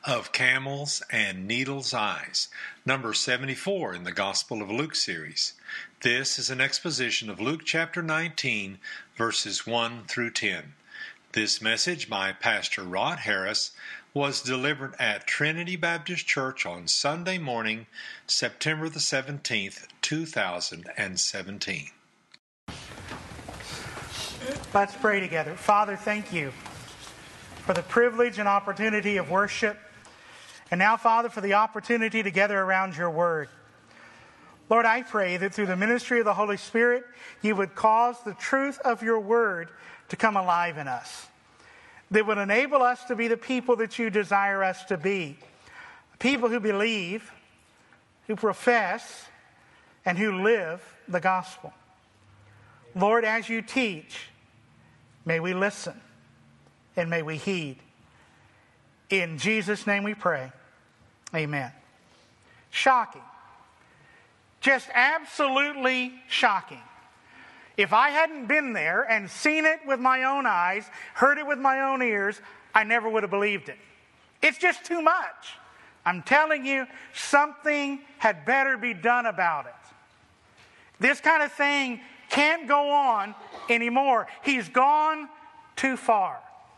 of Camels and Needles' Eyes, number 74 in the Gospel of Luke series. This is an exposition of Luke chapter 19, verses 1 through 10. This message by Pastor Rod Harris was delivered at Trinity Baptist Church on Sunday morning, September the 17th, 2017. Let's pray together. Father, thank you for the privilege and opportunity of worship. And now, Father, for the opportunity to gather around your word. Lord, I pray that through the ministry of the Holy Spirit, you would cause the truth of your word to come alive in us. That would enable us to be the people that you desire us to be. People who believe, who profess, and who live the gospel. Lord, as you teach, may we listen and may we heed. In Jesus' name we pray. Amen. Shocking. Just absolutely shocking. If I hadn't been there and seen it with my own eyes, heard it with my own ears, I never would have believed it. It's just too much. I'm telling you, something had better be done about it. This kind of thing can't go on anymore. He's gone too far.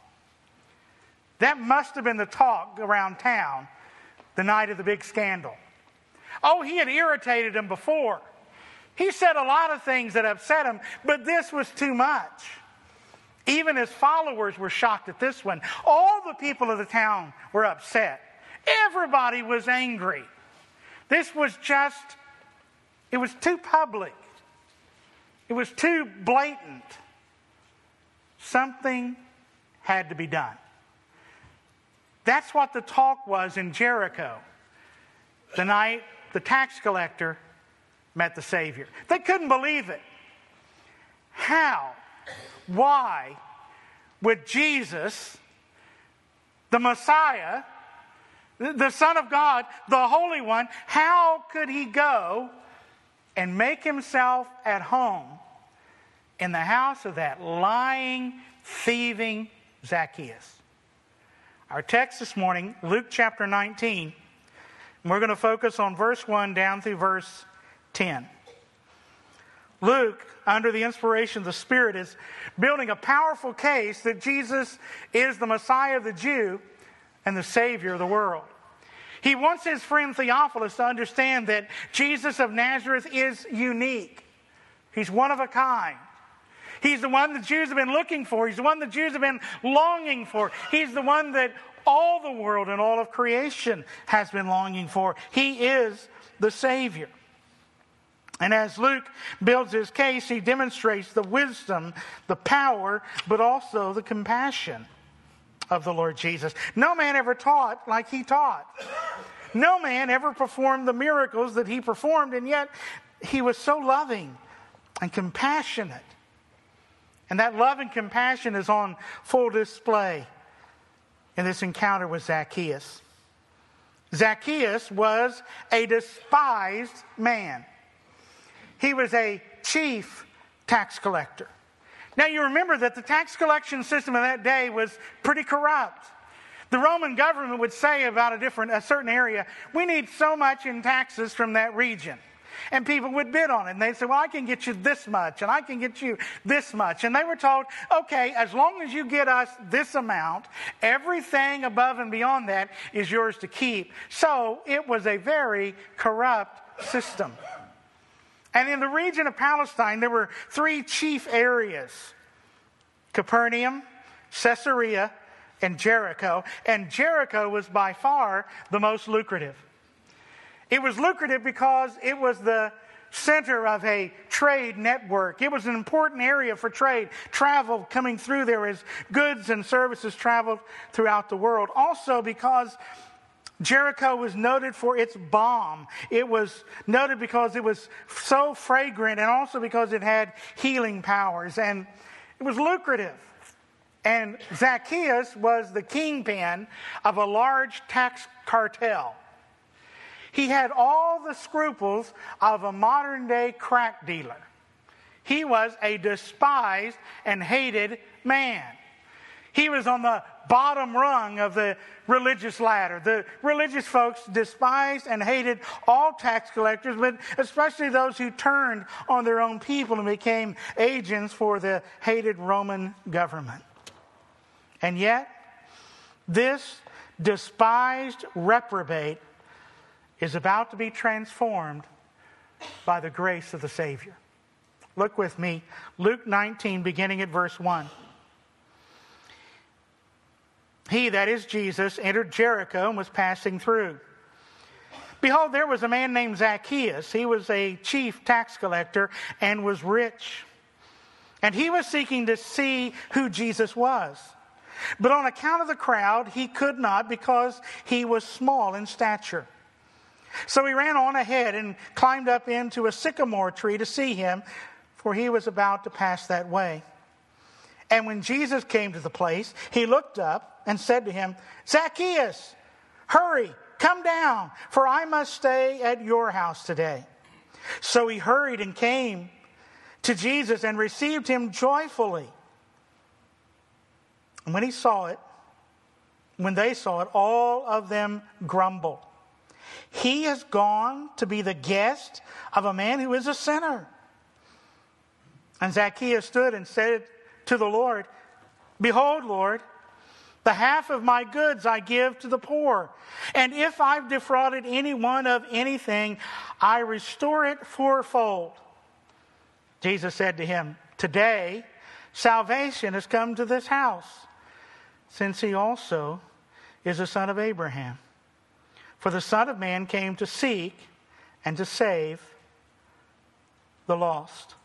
That must have been the talk around town the night of the big scandal. Oh, he had irritated him before. He said a lot of things that upset him, but this was too much. Even his followers were shocked at this one. All the people of the town were upset. Everybody was angry. This was just, it was too public. It was too blatant. Something had to be done. That's what the talk was in Jericho the night the tax collector met the Savior. They couldn't believe it. How? Why would Jesus, the Messiah, the Son of God, the Holy One, how could he go and make himself at home in the house of that lying, thieving Zacchaeus? Our text this morning, Luke chapter 19, and we're going to focus on verse 1 down through verse 10. Luke, under the inspiration of the Spirit, is building a powerful case that Jesus is the Messiah of the Jew and the Savior of the world. He wants his friend Theophilus to understand that Jesus of Nazareth is unique. He's one of a kind. He's the one the Jews have been looking for. He's the one the Jews have been longing for. He's the one that all the world and all of creation has been longing for. He is the Savior. And as Luke builds his case, he demonstrates the wisdom, the power, but also the compassion of the Lord Jesus. No man ever taught like he taught. No man ever performed the miracles that he performed, and yet he was so loving and compassionate. And that love and compassion is on full display in this encounter with Zacchaeus. Zacchaeus was a despised man. He was a chief tax collector. Now you remember that the tax collection system of that day was pretty corrupt. The Roman government would say about a certain area, we need so much in taxes from that region. And people would bid on it. And they'd say, well, I can get you this much, and I can get you this much. And they were told, okay, as long as you get us this amount, everything above and beyond that is yours to keep. So it was a very corrupt system. And in the region of Palestine, there were three chief areas: Capernaum, Caesarea, and Jericho. And Jericho was by far the most lucrative. It was lucrative because it was the center of a trade network. It was an important area for trade. Travel coming through there as goods and services traveled throughout the world. Also because Jericho was noted for its balm. It was noted because it was so fragrant, and also because it had healing powers. And it was lucrative. And Zacchaeus was the kingpin of a large tax cartel. He had all the scruples of a modern-day crack dealer. He was a despised and hated man. He was on the bottom rung of the religious ladder. The religious folks despised and hated all tax collectors, but especially those who turned on their own people and became agents for the hated Roman government. And yet, this despised reprobate is about to be transformed by the grace of the Savior. Look with me, Luke 19, beginning at verse 1. He, that is Jesus, entered Jericho and was passing through. Behold, there was a man named Zacchaeus. He was a chief tax collector and was rich. And he was seeking to see who Jesus was. But on account of the crowd, he could not, because he was small in stature. So he ran on ahead and climbed up into a sycamore tree to see him, for he was about to pass that way. And when Jesus came to the place, he looked up and said to him, Zacchaeus, hurry, come down, for I must stay at your house today. So he hurried and came to Jesus and received him joyfully. And when they saw it, all of them grumbled. He has gone to be the guest of a man who is a sinner. And Zacchaeus stood and said to the Lord, Behold, Lord, the half of my goods I give to the poor. And if I've defrauded anyone of anything, I restore it fourfold. Jesus said to him, Today salvation has come to this house, since he also is a son of Abraham. For the Son of Man came to seek and to save the lost.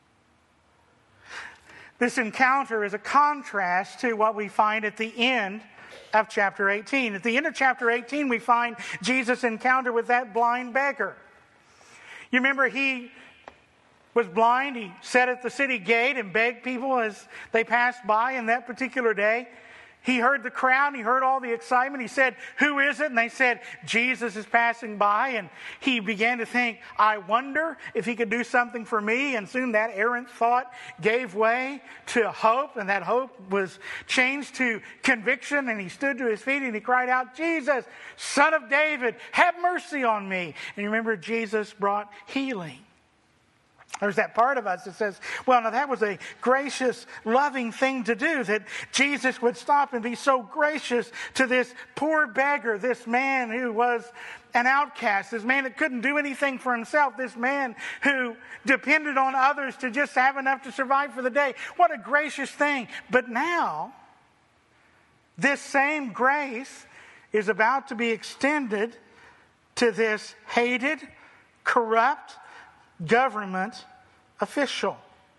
This encounter is a contrast to what we find at the end of chapter 18. At the end of chapter 18, we find Jesus' encounter with that blind beggar. You remember he was blind. He sat at the city gate and begged people as they passed by. And that particular day, he heard the crowd, he heard all the excitement. He said, Who is it? And they said, Jesus is passing by. And he began to think, I wonder if he could do something for me. And soon that errant thought gave way to hope. And that hope was changed to conviction. And he stood to his feet and he cried out, Jesus, Son of David, have mercy on me. And you remember Jesus brought healing. There's that part of us that says, well, now that was a gracious, loving thing to do, that Jesus would stop and be so gracious to this poor beggar, this man who was an outcast, this man that couldn't do anything for himself, this man who depended on others to just have enough to survive for the day. What a gracious thing. But now, this same grace is about to be extended to this hated, corrupt government official.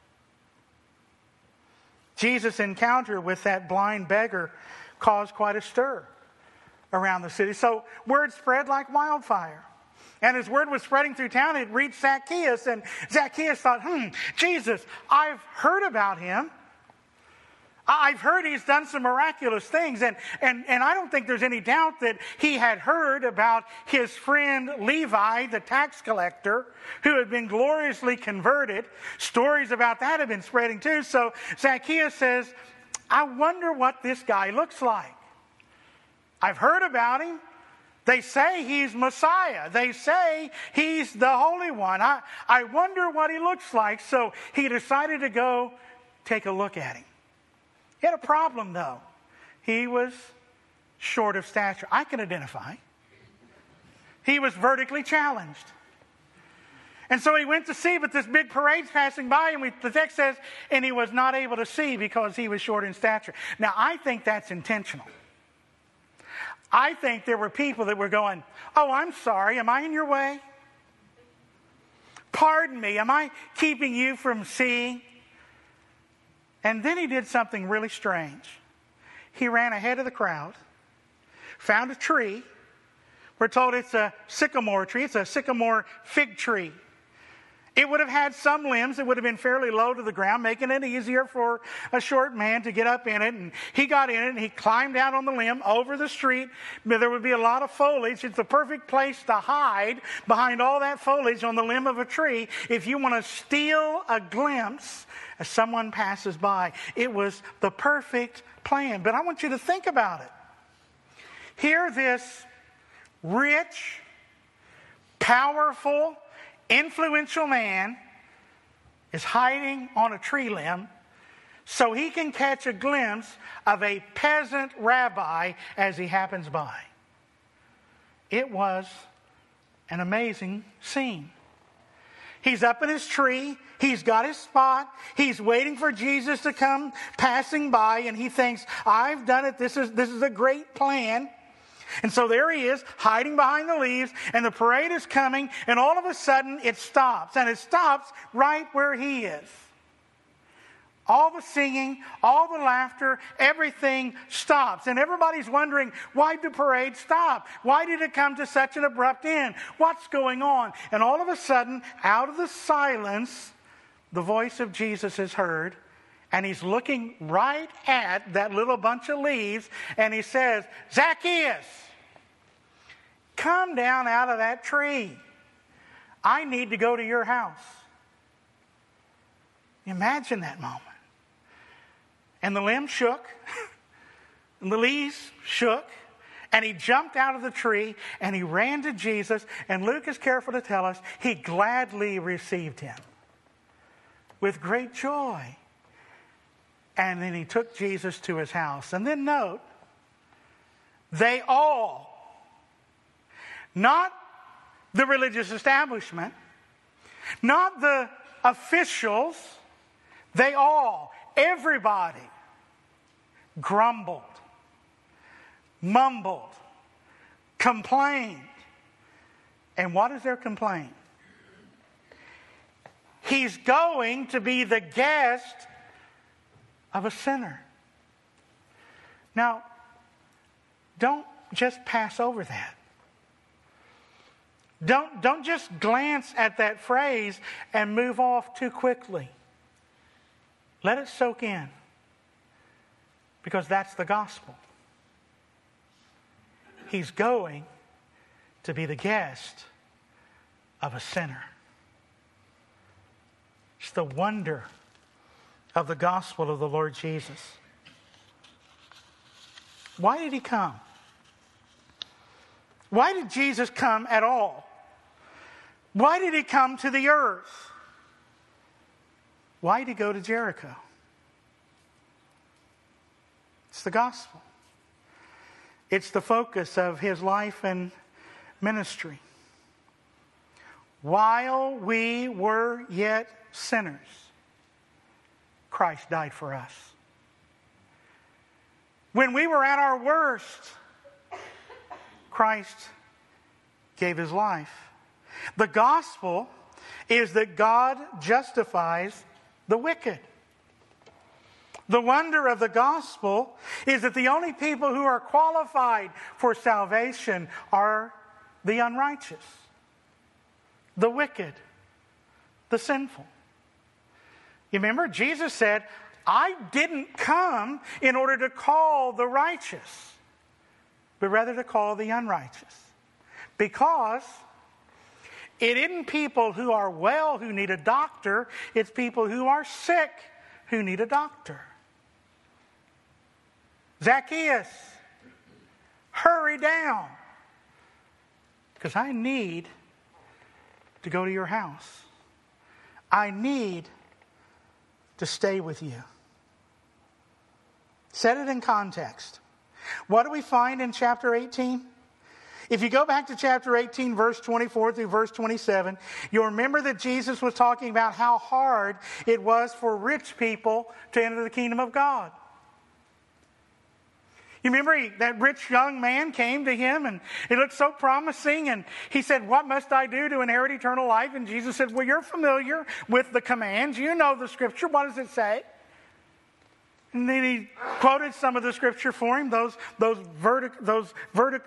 Jesus' encounter with that blind beggar caused quite a stir around the city. So word spread like wildfire. And as word was spreading through town, it reached Zacchaeus. And Zacchaeus thought, Jesus, I've heard about him. I've heard he's done some miraculous things, and I don't think there's any doubt that he had heard about his friend Levi, the tax collector, who had been gloriously converted. Stories about that have been spreading too. So Zacchaeus says, I wonder what this guy looks like. I've heard about him. They say he's Messiah. They say he's the Holy One. I wonder what he looks like. So he decided to go take a look at him. He had a problem, though. He was short of stature. I can identify. He was vertically challenged. And so he went to see, but this big parade's passing by, and the text says, and he was not able to see because he was short in stature. Now, I think that's intentional. I think there were people that were going, oh, I'm sorry, am I in your way? Pardon me, am I keeping you from seeing? And then he did something really strange. He ran ahead of the crowd, found a tree. We're told it's a sycamore tree. It's a sycamore fig tree. It would have had some limbs that would have been fairly low to the ground, making it easier for a short man to get up in it. And he got in it and he climbed out on the limb over the street. There would be a lot of foliage. It's the perfect place to hide behind all that foliage on the limb of a tree if you want to steal a glimpse as someone passes by. It was the perfect plan. But I want you to think about it. Here this rich, powerful, influential man is hiding on a tree limb so he can catch a glimpse of a peasant rabbi as he happens by. It was an amazing scene. He's up in his tree. He's got his spot. He's waiting for Jesus to come passing by, and he thinks, I've done it. This is a great plan. And so there he is, hiding behind the leaves, and the parade is coming, and all of a sudden it stops. And it stops right where he is. All the singing, all the laughter, everything stops. And everybody's wondering, why did the parade stop? Why did it come to such an abrupt end? What's going on? And all of a sudden, out of the silence, the voice of Jesus is heard. And he's looking right at that little bunch of leaves, and he says, Zacchaeus, come down out of that tree. I need to go to your house. Imagine that moment. And the limb shook, and the leaves shook, and he jumped out of the tree, and he ran to Jesus, and Luke is careful to tell us, he gladly received him with great joy. And then he took Jesus to his house. And then note, they all, not the religious establishment, not the officials, they all, everybody, grumbled, mumbled, complained. And what is their complaint? He's going to be the guest of a sinner. Now, don't just pass over that. Don't just glance at that phrase and move off too quickly. Let it soak in. Because that's the gospel. He's going to be the guest of a sinner. It's the wonder of the gospel of the Lord Jesus. Why did he come? Why did Jesus come at all? Why did he come to the earth? Why did he go to Jericho? It's the gospel. It's the focus of his life and ministry. While we were yet sinners, Christ died for us. When we were at our worst, Christ gave his life. The gospel is that God justifies the wicked. The wonder of the gospel is that the only people who are qualified for salvation are the unrighteous, the wicked, the sinful. You remember, Jesus said, I didn't come in order to call the righteous, but rather to call the unrighteous. Because it isn't people who are well who need a doctor, it's people who are sick who need a doctor. Zacchaeus, hurry down, because I need to go to your house. I need to stay with you. Set it in context. What do we find in chapter 18? If you go back to chapter 18, verse 24 through verse 27, you'll remember that Jesus was talking about how hard it was for rich people to enter the kingdom of God. You remember that rich young man came to him and it looked so promising, and he said, what must I do to inherit eternal life? And Jesus said, well, you're familiar with the commands. You know the scripture. What does it say? And then he quoted some of the scripture for him, those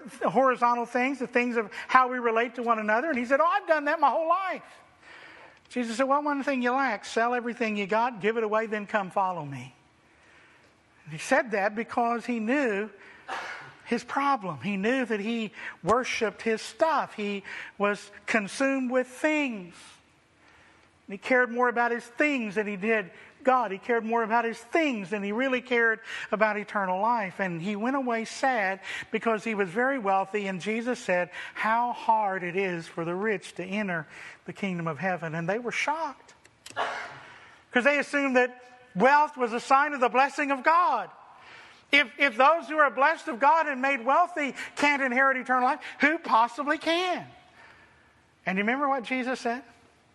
horizontal things, the things of how we relate to one another. And he said, I've done that my whole life. Jesus said, well, one thing you lack, sell everything you got, give it away, then come follow me. And he said that because he knew his problem. He knew that he worshiped his stuff. He was consumed with things. He cared more about his things than he did God. He cared more about his things than he really cared about eternal life. And he went away sad because he was very wealthy. And Jesus said, how hard it is for the rich to enter the kingdom of heaven. And they were shocked because they assumed that wealth was a sign of the blessing of God. If those who are blessed of God and made wealthy can't inherit eternal life, who possibly can? And you remember what Jesus said?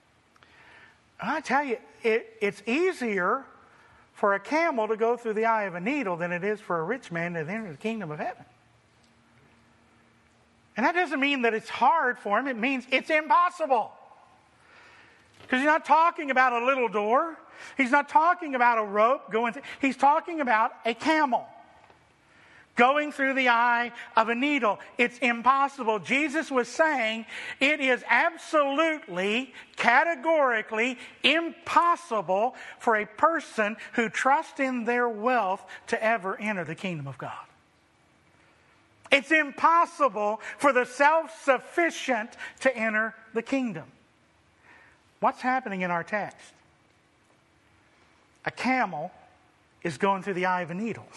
I tell you, it's easier for a camel to go through the eye of a needle than it is for a rich man to enter the kingdom of heaven. And that doesn't mean that it's hard for him. It means it's impossible. Because he's not talking about a little door. He's not talking about a rope going through. He's talking about a camel going through the eye of a needle. It's impossible. Jesus was saying it is absolutely, categorically impossible for a person who trusts in their wealth to ever enter the kingdom of God. It's impossible for the self-sufficient to enter the kingdom. What's happening in our text? A camel is going through the eye of a needle.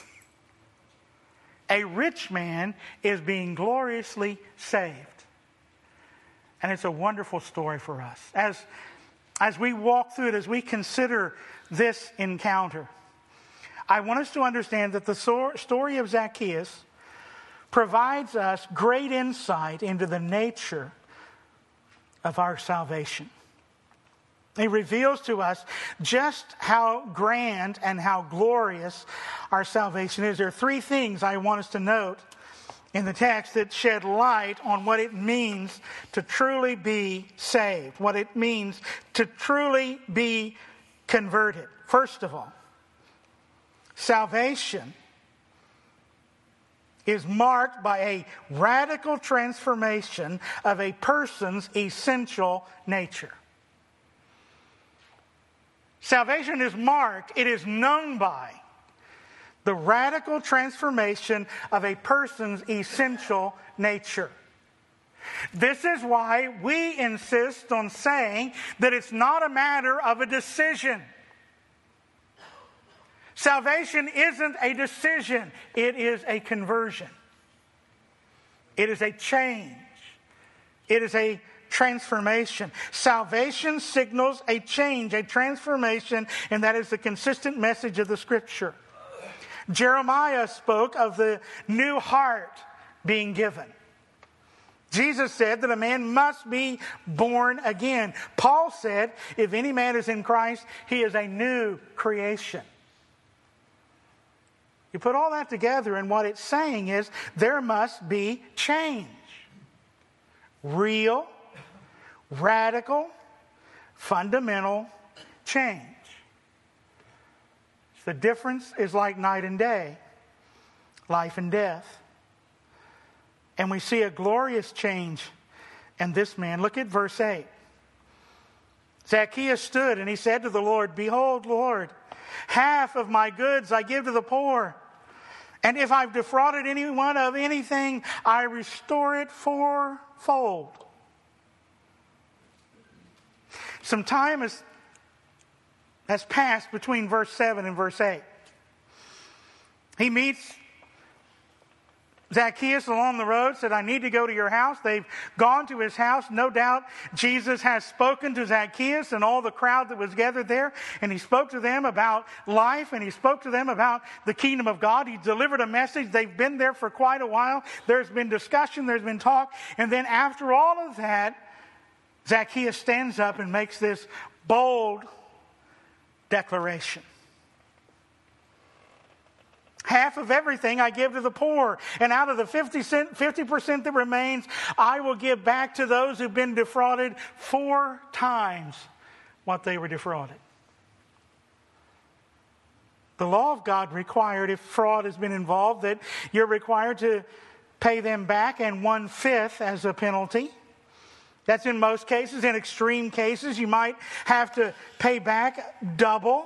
A rich man is being gloriously saved. And it's a wonderful story for us. As we walk through it, as we consider this encounter, I want us to understand that the story of Zacchaeus provides us great insight into the nature of our salvation. He reveals to us just how grand and how glorious our salvation is. There are three things I want us to note in the text that shed light on what it means to truly be saved, what it means to truly be converted. First of all, salvation is marked by a radical transformation of a person's essential nature. Salvation is marked, it is known by the radical transformation of a person's essential nature. This is why we insist on saying that it's not a matter of a decision. Salvation isn't a decision, it is a conversion. It is a change. It is a transformation. Salvation signals a change, a transformation, and that is the consistent message of the Scripture. Jeremiah spoke of the new heart being given. Jesus said that a man must be born again. Paul said, if any man is in Christ, he is a new creation. You put all that together, and what it's saying is there must be change. Real, radical, fundamental change. The difference is like night and day, life and death. And we see a glorious change in this man. Look at verse 8. Zacchaeus stood and he said to the Lord, behold, Lord, half of my goods I give to the poor. And if I've defrauded anyone of anything, I restore it fourfold. Some time has passed between verse 7 and verse 8. He meets Zacchaeus along the road, said, I need to go to your house. They've gone to his house. No doubt Jesus has spoken to Zacchaeus and all the crowd that was gathered there. And he spoke to them about life, and he spoke to them about the kingdom of God. He delivered a message. They've been there for quite a while. There's been discussion. There's been talk. And then after all of that, Zacchaeus stands up and makes this bold declaration. Half of everything I give to the poor, and out of the 50% that remains, I will give back to those who've been defrauded 4 times what they were defrauded. The law of God required, if fraud has been involved, that you're required to pay them back and 1/5 as a penalty. That's in most cases. In extreme cases, you might have to pay back double.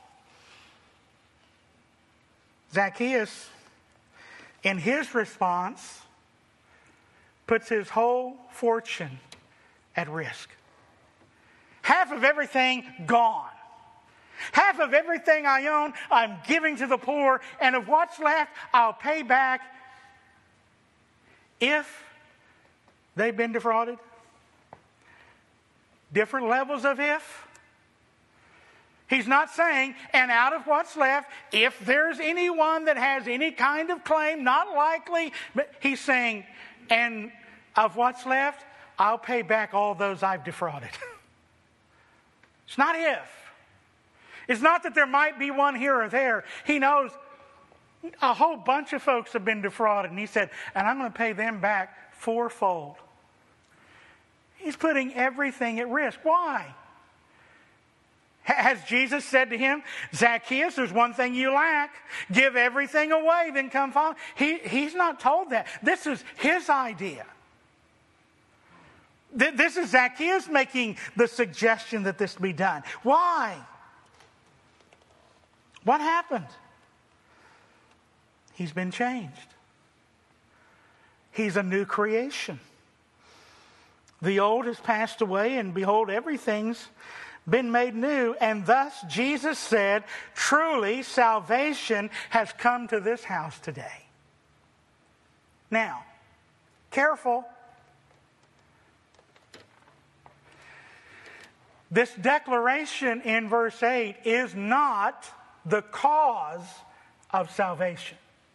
Zacchaeus, in his response, puts his whole fortune at risk. Half of everything gone. Half of everything I own, I'm giving to the poor, and of what's left, I'll pay back if they've been defrauded. Different levels of if. He's not saying, and out of what's left, if there's anyone that has any kind of claim, not likely, but he's saying, and of what's left, I'll pay back all those I've defrauded. It's not if. It's not that there might be one here or there. He knows a whole bunch of folks have been defrauded, and he said, and I'm going to pay them back fourfold. He's putting everything at risk. Why? Has Jesus said to him, Zacchaeus, there's one thing you lack. Give everything away, then come follow. He's not told that. This is his idea. This is Zacchaeus making the suggestion that this be done. Why? What happened? He's been changed. He's a new creation. The old has passed away, and behold, everything's been made new. And thus Jesus said, truly salvation has come to this house today. Now, careful. This declaration in verse 8 is not the cause of salvation.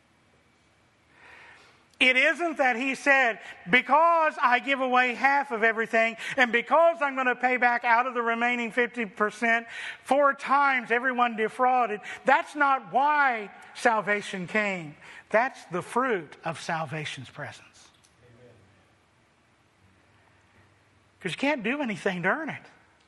It isn't that he said, because I give away half of everything, and because I'm going to pay back out of the remaining 50%, 4 times everyone defrauded. That's not why salvation came. That's the fruit of salvation's presence. Because you can't do anything to earn it.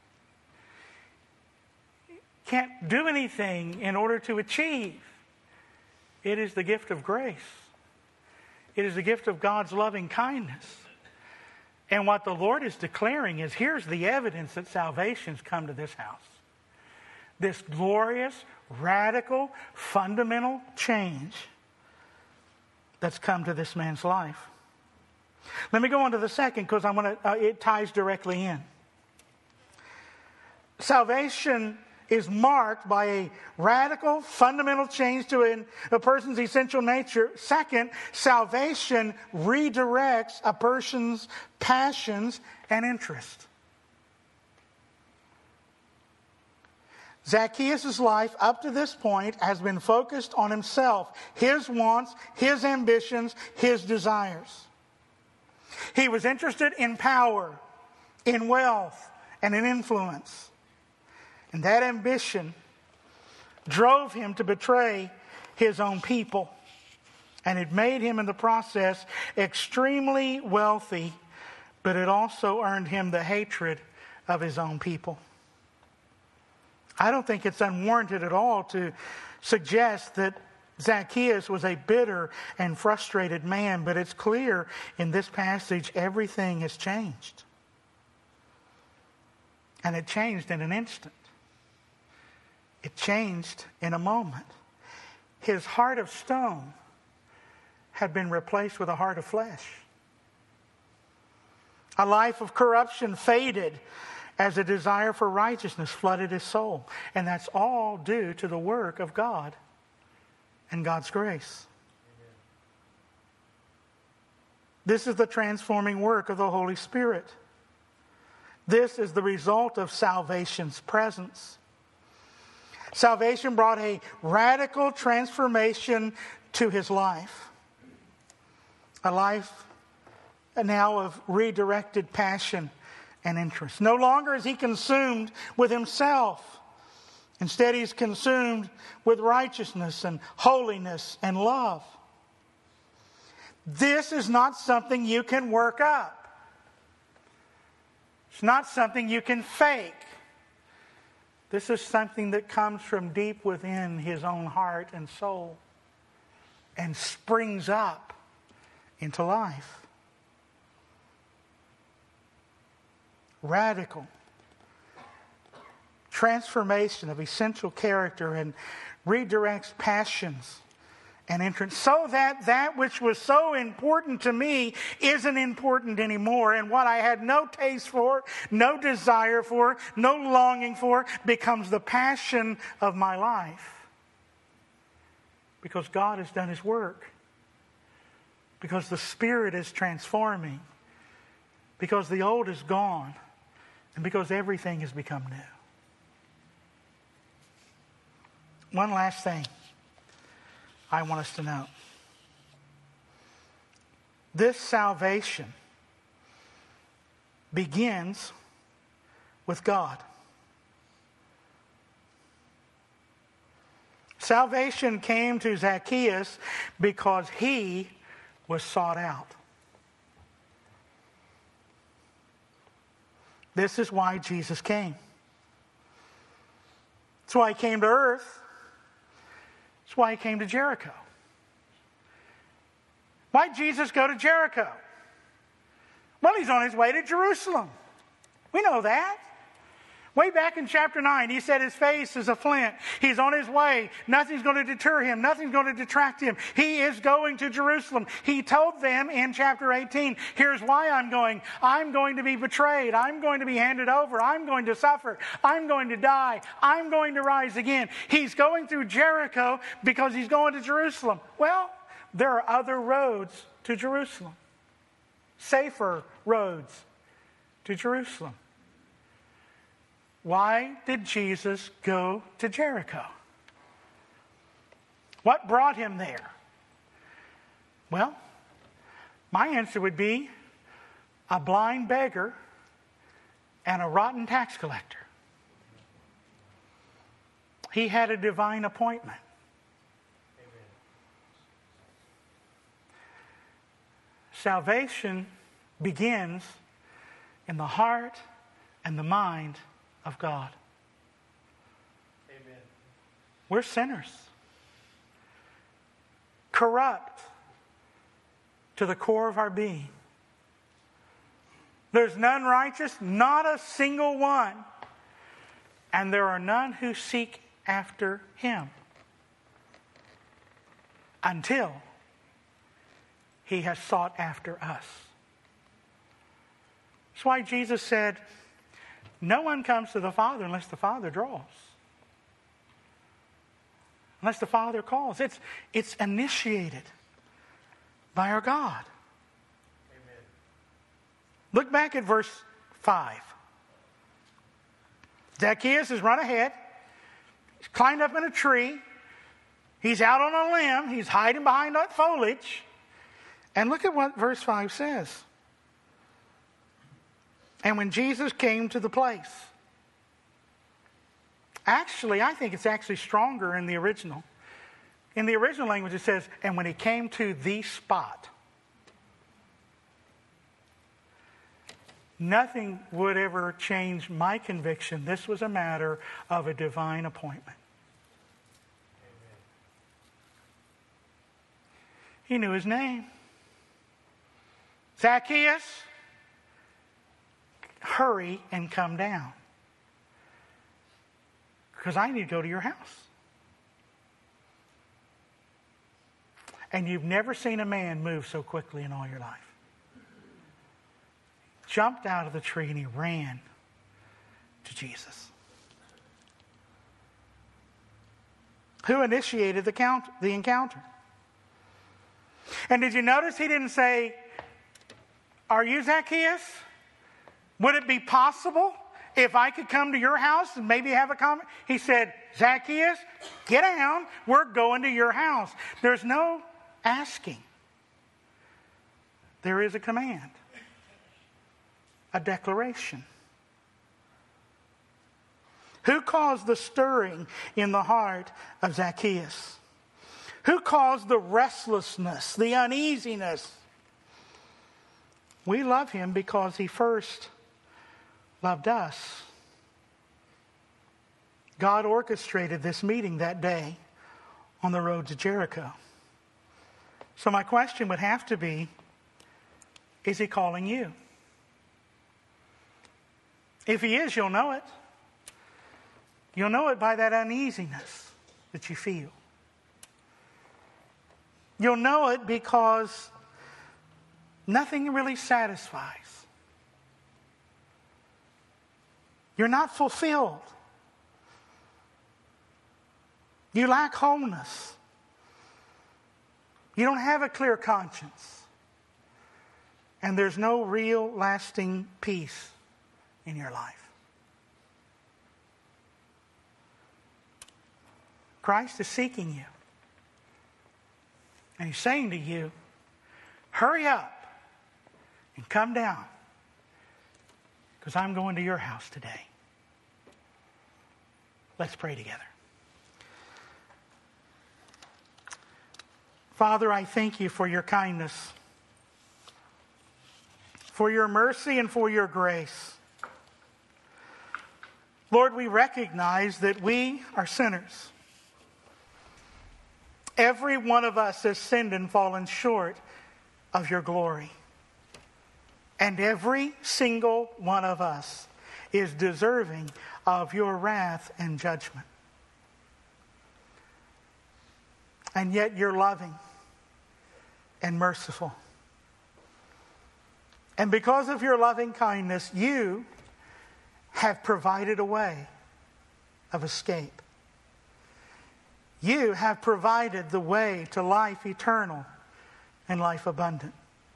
You can't do anything in order to achieve. It is the gift of grace. It is the gift of God's loving kindness. And what the Lord is declaring is, here's the evidence that salvation's come to this house. This glorious, radical, fundamental change that's come to this man's life. Let me go on to the second, because it ties directly in. Salvation is marked by a radical, fundamental change to a person's essential nature. Second, salvation redirects a person's passions and interests. Zacchaeus' life up to this point has been focused on himself, his wants, his ambitions, his desires. He was interested in power, in wealth, and in influence. And that ambition drove him to betray his own people. And it made him in the process extremely wealthy, but it also earned him the hatred of his own people. I don't think it's unwarranted at all to suggest that Zacchaeus was a bitter and frustrated man, but it's clear in this passage everything has changed. And it changed in an instant. It changed in a moment. His heart of stone had been replaced with a heart of flesh. A life of corruption faded as a desire for righteousness flooded his soul. And that's all due to the work of God and God's grace. This is the transforming work of the Holy Spirit. This is the result of salvation's presence. Salvation brought a radical transformation to his life. A life now of redirected passion and interest. No longer is he consumed with himself. Instead, he's consumed with righteousness and holiness and love. This is not something you can work up. It's not something you can fake. This is something that comes from deep within his own heart and soul and springs up into life. radical transformation of essential character and redirects passions and entrance, so that that which was so important to me isn't important anymore, and what I had no taste for, no desire for, no longing for, becomes the passion of my life. Because God has done His work. Because the Spirit is transforming. Because the old is gone. And because everything has become new. One last thing I want us to know. This salvation begins with God. Salvation came to Zacchaeus because he was sought out. This is why Jesus came. That's why He came to earth. That's why He came to Jericho. Why did Jesus go to Jericho? Well, He's on His way to Jerusalem. We know that. Way back in chapter 9, He said His face is a flint. He's on His way. Nothing's going to deter Him. Nothing's going to detract Him. He is going to Jerusalem. He told them in chapter 18, here's why I'm going. I'm going to be betrayed. I'm going to be handed over. I'm going to suffer. I'm going to die. I'm going to rise again. He's going through Jericho because He's going to Jerusalem. Well, there are other roads to Jerusalem. Safer roads to Jerusalem. Why did Jesus go to Jericho? What brought Him there? Well, my answer would be a blind beggar and a rotten tax collector. He had a divine appointment. Amen. Salvation begins in the heart and the mind of God. Amen. We're sinners. Corrupt to the core of our being. There's none righteous, not a single one. And there are none who seek after Him until He has sought after us. That's why Jesus said, no one comes to the Father unless the Father draws. Unless the Father calls. It's initiated by our God. Amen. Look back at verse 5. Zacchaeus has run ahead. He's climbed up in a tree. He's out on a limb. He's hiding behind that foliage. And look at what verse 5 says. And when Jesus came to the place. Actually, I think it's actually stronger in the original. In the original language it says, and when He came to the spot. Nothing would ever change my conviction. This was a matter of a divine appointment. Amen. He knew His name. Zacchaeus, hurry and come down. Because I need to go to your house. And you've never seen a man move so quickly in all your life. Jumped out of the tree and he ran to Jesus. Who initiated the encounter? And did you notice he didn't say, are you Zacchaeus? Would it be possible if I could come to your house and maybe have a comment? He said, Zacchaeus, get down. We're going to your house. There's no asking. There is a command. A declaration. Who caused the stirring in the heart of Zacchaeus? Who caused the restlessness, the uneasiness? We love him because he first loved us. God orchestrated this meeting that day on the road to Jericho. So my question would have to be, is he calling you? If he is, you'll know it. You'll know it by that uneasiness that you feel. You'll know it because nothing really satisfies. You're not fulfilled. You lack wholeness. You don't have a clear conscience. And there's no real lasting peace in your life. Christ is seeking you. And he's saying to you, hurry up and come down, because I'm going to your house today. Let's pray together. Father, I thank you for your kindness, for your mercy, and for your grace. Lord, we recognize that we are sinners. Every one of us has sinned and fallen short of your glory. And every single one of us is deserving of your wrath and judgment. And yet you're loving and merciful. And because of your loving kindness, you have provided a way of escape. You have provided the way to life eternal and life abundant.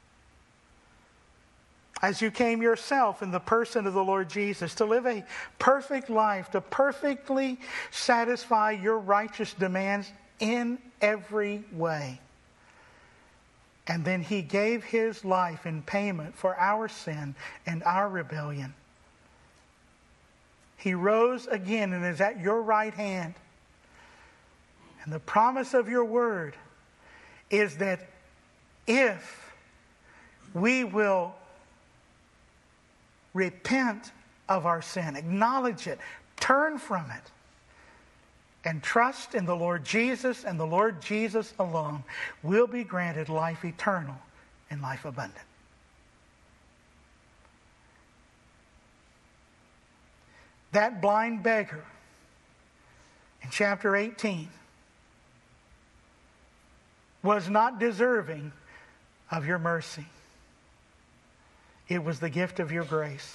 As you came yourself in the person of the Lord Jesus to live a perfect life, to perfectly satisfy your righteous demands in every way. And then he gave his life in payment for our sin and our rebellion. He rose again and is at your right hand. And the promise of your word is that if we will repent of our sin, acknowledge it, turn from it, and trust in the Lord Jesus and the Lord Jesus alone, we'll be granted life eternal and life abundant. That blind beggar in chapter 18 was not deserving of your mercy. It was the gift of your grace.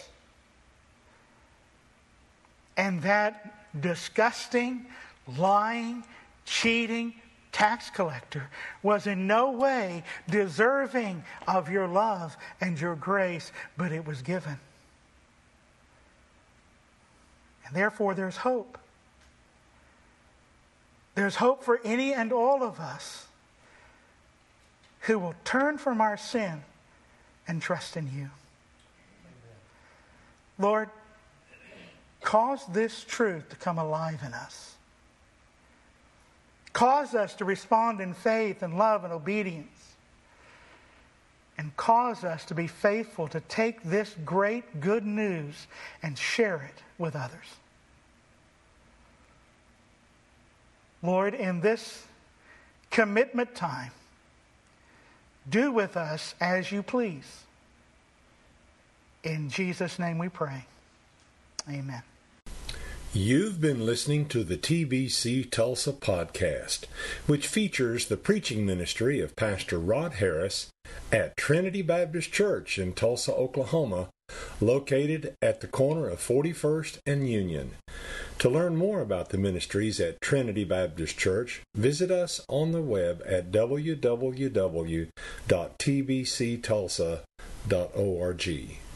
And that disgusting, lying, cheating tax collector was in no way deserving of your love and your grace, but it was given. And therefore there's hope. There's hope for any and all of us who will turn from our sin and trust in you. Lord, cause this truth to come alive in us. Cause us to respond in faith and love and obedience. And cause us to be faithful to take this great good news and share it with others. Lord, in this commitment time, do with us as you please. In Jesus' name we pray. Amen. You've been listening to the TBC Tulsa podcast, which features the preaching ministry of Pastor Rod Harris at Trinity Baptist Church in Tulsa, Oklahoma, located at the corner of 41st and Union. To learn more about the ministries at Trinity Baptist Church, visit us on the web at www.tbctulsa.org.